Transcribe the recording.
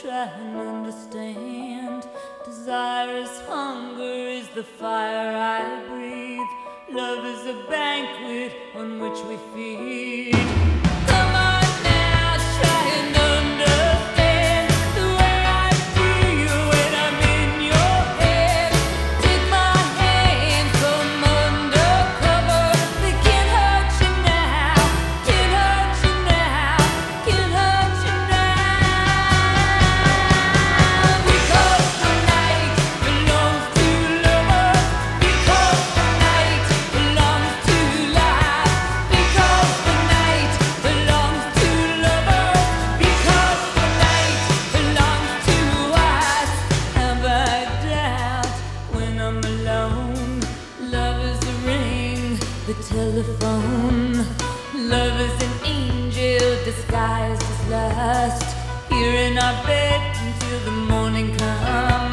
try and understand. Desire is hunger, is the fire I breathe. Love is a banquet on which we feed. Come on now, try and understand the way I feel when I'm in your head. Take my hand, come undercover. They can't hurt you now, can't hurt you now, can't hurt you now. Because the night belongs to lovers. Because the night belongs to life. Because the night belongs to lovers. Because the night belongs to us. Have I doubt when I'm alone? Love is a ring, the telephone. Love is an angel disguised as lust. Here in our bed until the morning comes.